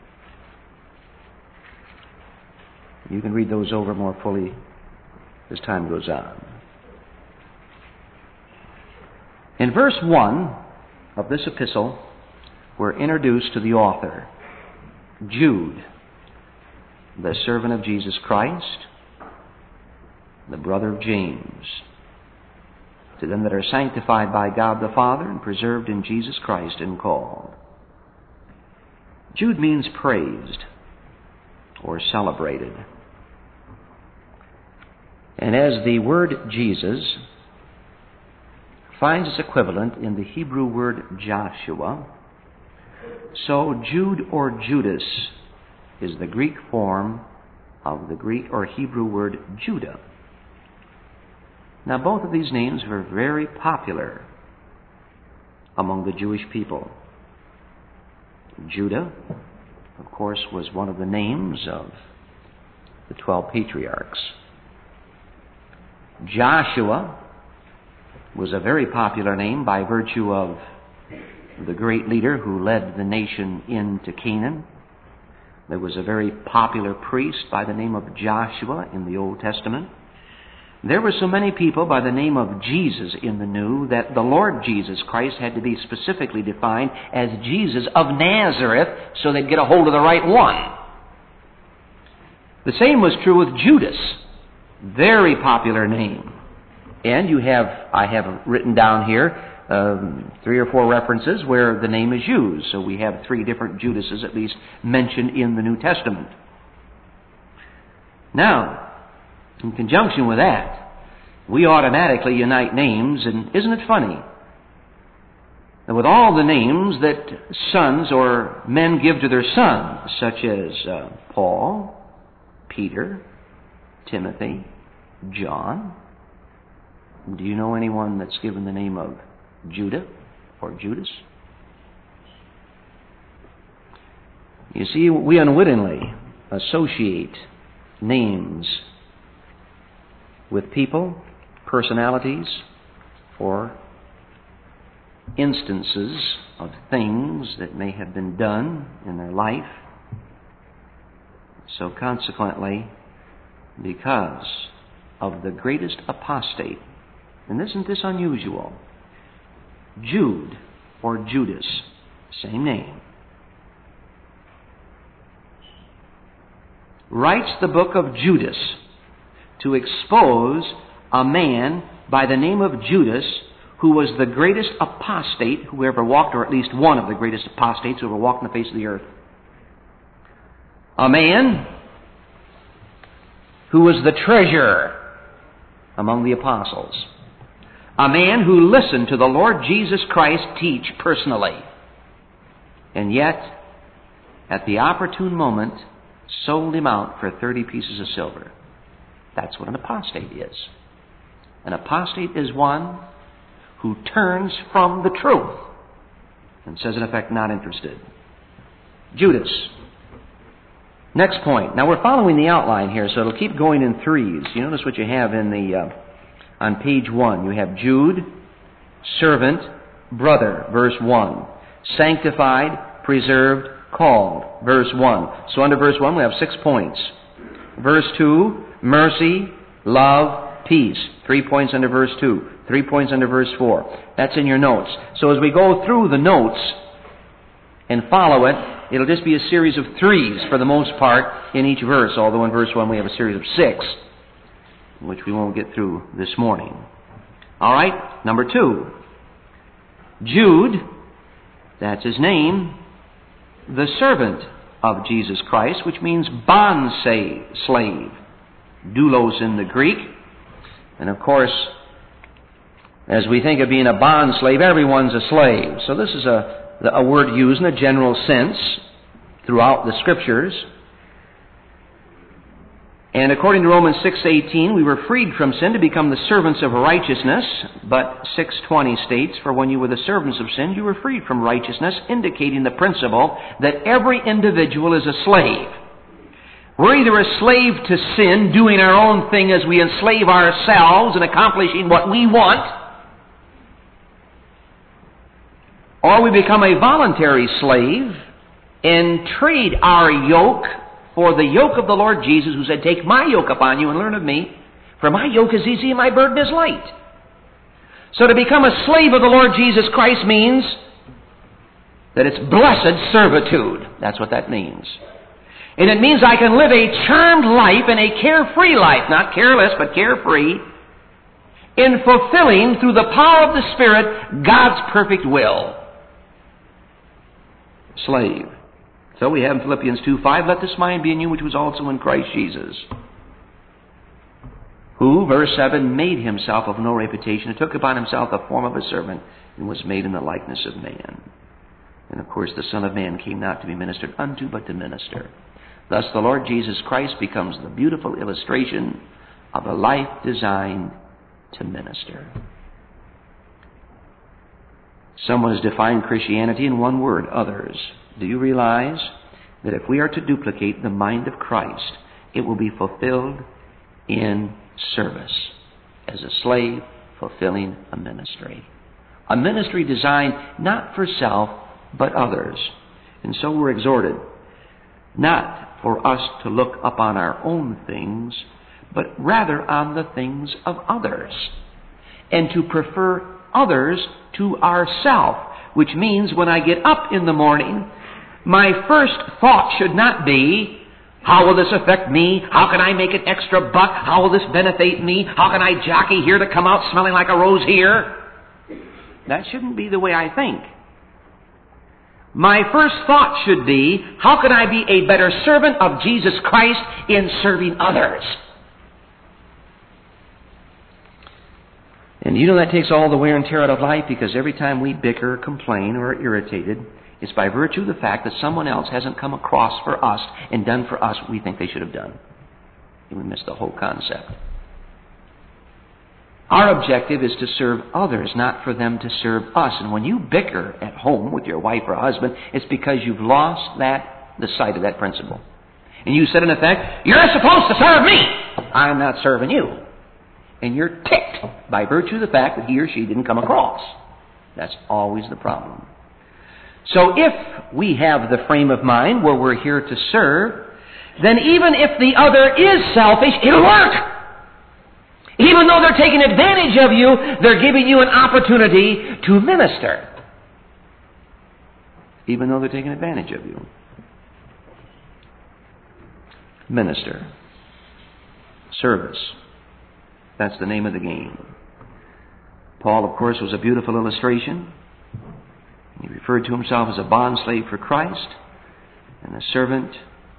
You can read those over more fully as time goes on. In verse one of this epistle, we're introduced to the author, Jude, the servant of Jesus Christ, the brother of James, to them that are sanctified by God the Father and preserved in Jesus Christ and called. Jude means praised or celebrated. And as the word Jesus finds its equivalent in the Hebrew word Joshua, so Jude or Judas is the Greek form of the Greek or Hebrew word Judah. Now, both of these names were very popular among the Jewish people. Judah, of course, was one of the names of the twelve patriarchs. Joshua was a very popular name by virtue of the great leader who led the nation into Canaan. There was a very popular priest by the name of Joshua in the Old Testament. There were so many people by the name of Jesus in the New that the Lord Jesus Christ had to be specifically defined as Jesus of Nazareth so they'd get a hold of the right one. The same was true with Judas. Very popular name. And you have, I have written down here, um, three or four references where the name is used. So we have three different Judases at least mentioned in the New Testament. Now, in conjunction with that, we automatically unite names, and isn't it funny? that with all the names that sons or men give to their sons, such as uh, Paul, Peter, Timothy, John, do you know anyone that's given the name of Judah or Judas? You see, we unwittingly associate names with people, personalities, or instances of things that may have been done in their life. So consequently, because of the greatest apostate, and isn't this unusual? Jude or Judas, same name, writes the book of Judas to expose a man by the name of Judas who was the greatest apostate who ever walked, or at least one of the greatest apostates who ever walked on the face of the earth. A man who was the treasurer among the apostles. A man who listened to the Lord Jesus Christ teach personally. And yet, at the opportune moment, sold him out for thirty pieces of silver. That's what an apostate is. An apostate is one who turns from the truth and says, in effect, not interested. Judas. Next point. Now we're following the outline here, so it'll keep going in threes. You notice what you have in the uh, on page one. You have Jude, servant, brother, verse one. Sanctified, preserved, called, verse one. So under verse one we have six points. Verse two, mercy, love, peace. Three points under verse two. Three points under verse four. That's in your notes. So as we go through the notes and follow it, it'll just be a series of threes for the most part in each verse, although in verse one we have a series of six, which we won't get through this morning. All right, number two. Jude, that's his name, the servant of Jesus Christ, which means bond slave, doulos in the Greek. And of course, as we think of being a bond slave, everyone's a slave. So this is a, a word used in a general sense throughout the Scriptures. And according to Romans six eighteen, we were freed from sin to become the servants of righteousness. But six twenty states, for when you were the servants of sin, you were freed from righteousness, indicating the principle that every individual is a slave. We're either a slave to sin, doing our own thing as we enslave ourselves and accomplishing what we want, or we become a voluntary slave and trade our yoke for the yoke of the Lord Jesus, who said, take my yoke upon you and learn of me, for my yoke is easy and my burden is light. So to become a slave of the Lord Jesus Christ means that it's blessed servitude. That's what that means. And it means I can live a charmed life and a carefree life, not careless, but carefree, in fulfilling through the power of the Spirit God's perfect will. Slave. So we have in Philippians two five, let this mind be in you which was also in Christ Jesus, who, verse seven, made himself of no reputation and took upon himself the form of a servant and was made in the likeness of man. And of course the Son of Man came not to be ministered unto, but to minister. Thus the Lord Jesus Christ becomes the beautiful illustration of a life designed to minister. Someone has defined Christianity in one word, others. Do you realize that if we are to duplicate the mind of Christ, it will be fulfilled in service, as a slave fulfilling a ministry? A ministry designed not for self, but others. And so we're exhorted not for us to look upon our own things, but rather on the things of others, and to prefer others to ourself, which means when I get up in the morning, my first thought should not be, how will this affect me? How can I make an extra buck? How will this benefit me? How can I jockey here to come out smelling like a rose here? That shouldn't be the way I think. My first thought should be, how can I be a better servant of Jesus Christ in serving others? And you know that takes all the wear and tear out of life, because every time we bicker, complain, or are irritated, it's by virtue of the fact that someone else hasn't come across for us and done for us what we think they should have done. And we miss the whole concept. Our objective is to serve others, not for them to serve us. And when you bicker at home with your wife or husband, it's because you've lost that the sight of that principle. And you said in effect, you're supposed to serve me. I'm not serving you. And you're ticked by virtue of the fact that he or she didn't come across. That's always the problem. So if we have the frame of mind where we're here to serve, then even if the other is selfish, it'll work. Even though they're taking advantage of you, they're giving you an opportunity to minister. Even though they're taking advantage of you. Minister. Service. That's the name of the game. Paul, of course, was a beautiful illustration. He referred to himself as a bondslave for Christ and a servant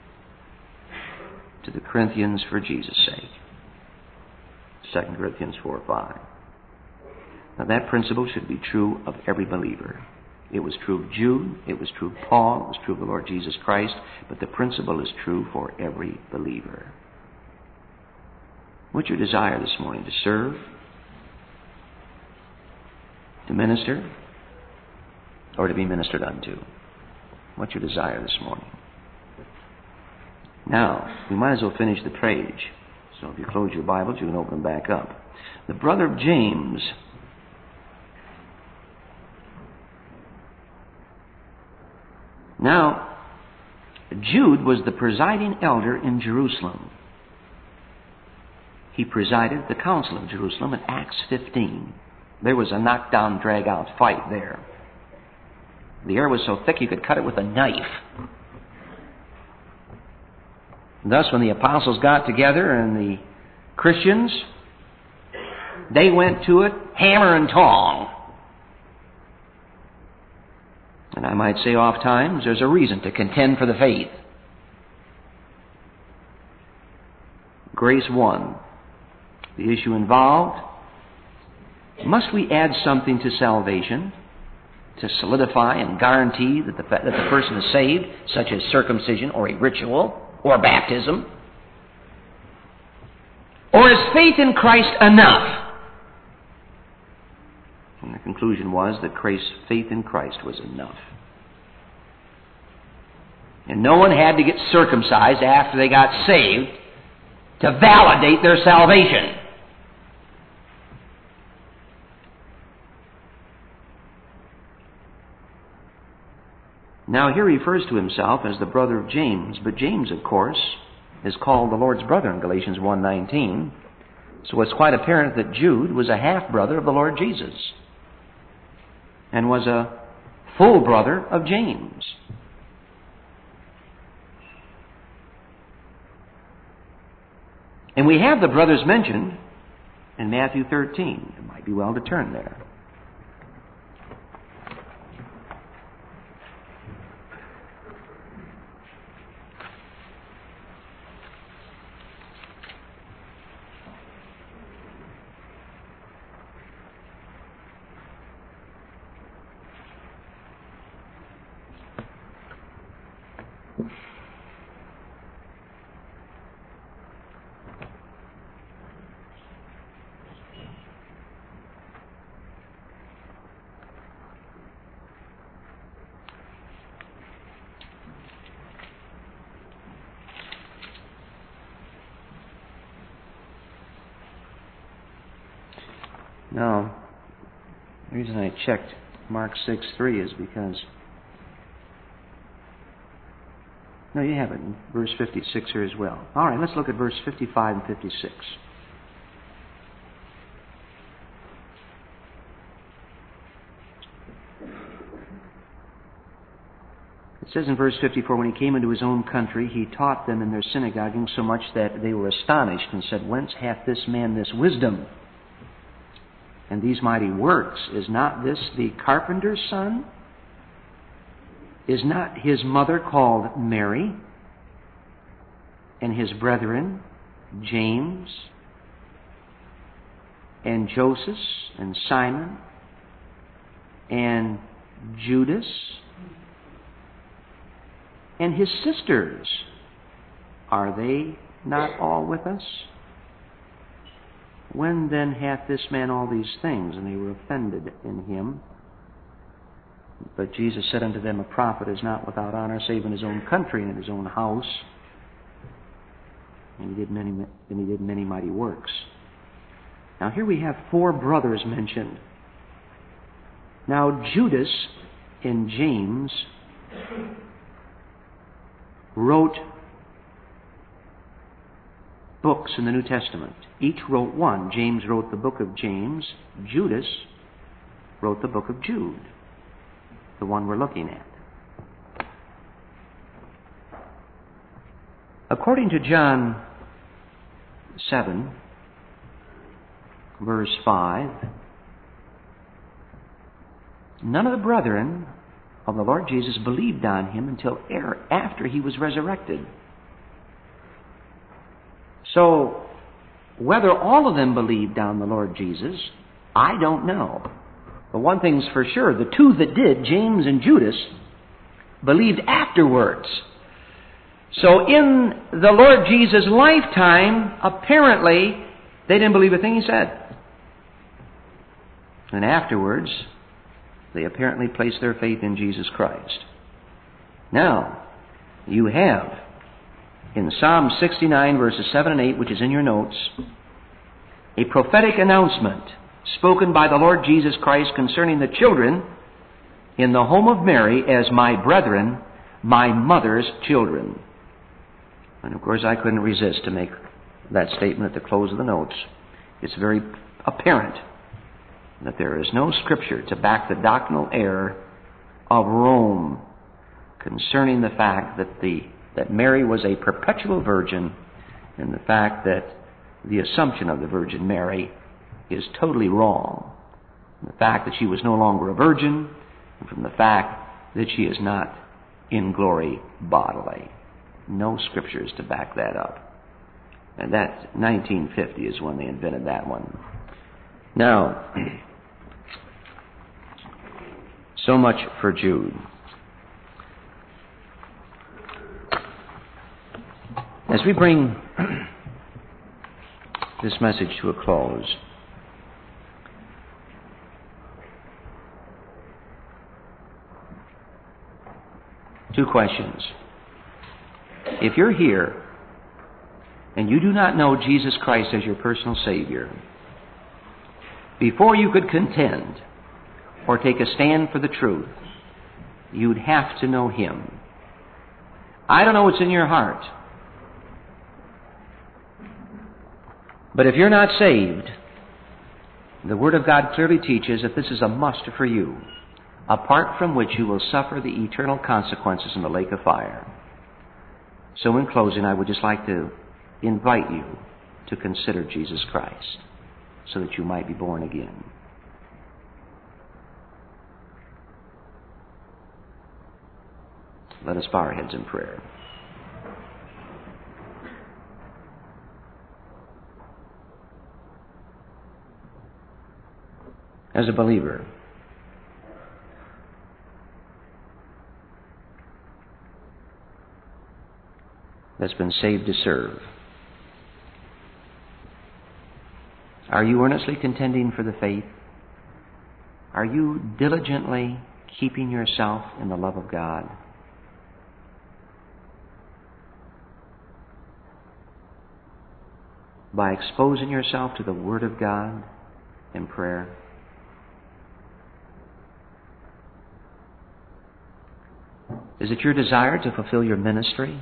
to the Corinthians for Jesus' sake. Second Corinthians four five. Now that principle should be true of every believer. It was true of Jude, it was true of Paul, it was true of the Lord Jesus Christ, but the principle is true for every believer. What's your desire this morning? To serve? To minister? Or to be ministered unto? What's your desire this morning? Now, we might as well finish the page. So if you close your Bibles, you can open them back up. The brother of James. Now, Jude was the presiding elder in Jerusalem. He presided the Council of Jerusalem in Acts fifteen. There was a knockdown, drag-out fight there. The air was so thick you could cut it with a knife. Thus, when the apostles got together and the Christians, they went to it hammer and tong. And I might say oft times, there's a reason to contend for the faith. Grace won. The issue involved, must we add something to salvation to solidify and guarantee that the, that the person is saved, such as circumcision or a ritual or baptism? Or is faith in Christ enough? And the conclusion was that Christ, faith in Christ was enough. And no one had to get circumcised after they got saved to validate their salvation. Now, here he refers to himself as the brother of James, but James, of course, is called the Lord's brother in Galatians one nineteen. So it's quite apparent that Jude was a half-brother of the Lord Jesus and was a full brother of James. And we have the brothers mentioned in Matthew thirteen. It might be well to turn there. No. The reason I checked Mark six three is because... No, you have it in verse fifty-six here as well. All right, let's look at verse fifty-five and fifty-six. It says in verse fifty-four, when he came into his own country, he taught them in their synagogue, so much that they were astonished and said, Whence hath this man this wisdom and these mighty works? Is not this the carpenter's son? Is not his mother called Mary, and his brethren James and Joseph and Simon and Judas and his sisters? Are they not all with us? When then hath this man all these things? And they were offended in him. But Jesus said unto them, A prophet is not without honor, save in his own country and in his own house. And he did many, and he did many mighty works. Now here we have four brothers mentioned. Now Judas and James wrote books in the New Testament. Each wrote one. James wrote the book of James. Judas wrote the book of Jude, the one we're looking at. According to John seven, verse five, none of the brethren of the Lord Jesus believed on him until after he was resurrected. So, whether all of them believed on the Lord Jesus, I don't know. But one thing's for sure, the two that did, James and Judas, believed afterwards. So in the Lord Jesus' lifetime, apparently, they didn't believe a thing he said. And afterwards, they apparently placed their faith in Jesus Christ. Now, you have, in Psalm sixty-nine, verses seven and eight, which is in your notes, a prophetic announcement spoken by the Lord Jesus Christ concerning the children in the home of Mary as my brethren, my mother's children. And of course I couldn't resist to make that statement at the close of the notes. It's very apparent that there is no scripture to back the doctrinal error of Rome concerning the fact that the that Mary was a perpetual virgin, and the fact that the assumption of the Virgin Mary is totally wrong. The fact that she was no longer a virgin, and from the fact that she is not in glory bodily. No scriptures to back that up. And that nineteen fifty is when they invented that one. Now, so much for Jude. As we bring this message to a close, two questions. If you're here and you do not know Jesus Christ as your personal Savior, before you could contend or take a stand for the truth, you'd have to know Him. I don't know what's in your heart. But if you're not saved, the Word of God clearly teaches that this is a must for you, apart from which you will suffer the eternal consequences in the lake of fire. So in closing, I would just like to invite you to consider Jesus Christ so that you might be born again. Let us bow our heads in prayer. As a believer, that's been saved to serve, are you earnestly contending for the faith? Are you diligently keeping yourself in the love of God? By exposing yourself to the Word of God in prayer. Is it your desire to fulfill your ministry?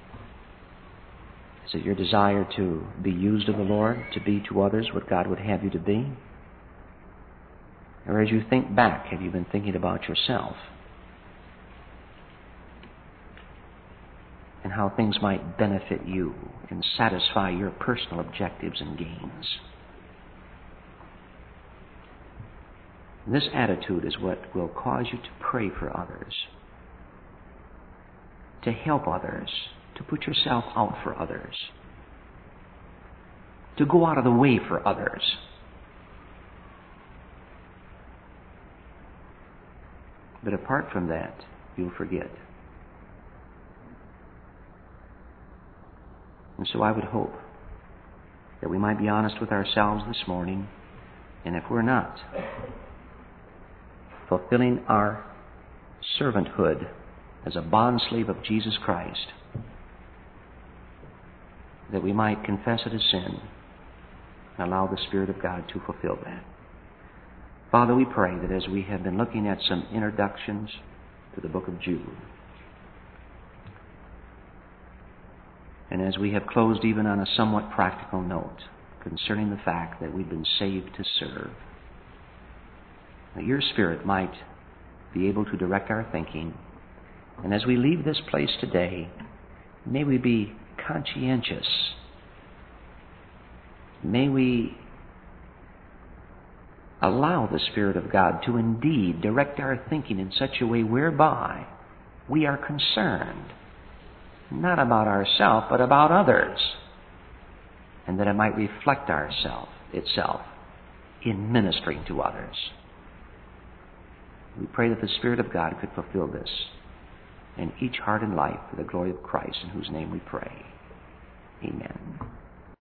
Is it your desire to be used of the Lord, to be to others what God would have you to be? Or as you think back, have you been thinking about yourself and how things might benefit you and satisfy your personal objectives and gains? This attitude is what will cause you to pray for others, to help others, to put yourself out for others, to go out of the way for others. But apart from that, you'll forget. And so I would hope that we might be honest with ourselves this morning, and if we're not fulfilling our servanthood as a bondslave of Jesus Christ, that we might confess it as sin and allow the Spirit of God to fulfill that. Father, we pray that as we have been looking at some introductions to the book of Jude, and as we have closed even on a somewhat practical note concerning the fact that we've been saved to serve, that your Spirit might be able to direct our thinking. And as we leave this place today, may we be conscientious. May we allow the Spirit of God to indeed direct our thinking in such a way whereby we are concerned not about ourselves, but about others, and that it might reflect ourself itself in ministering to others. We pray that the Spirit of God could fulfill this in each heart and life for the glory of Christ, in whose name we pray. Amen.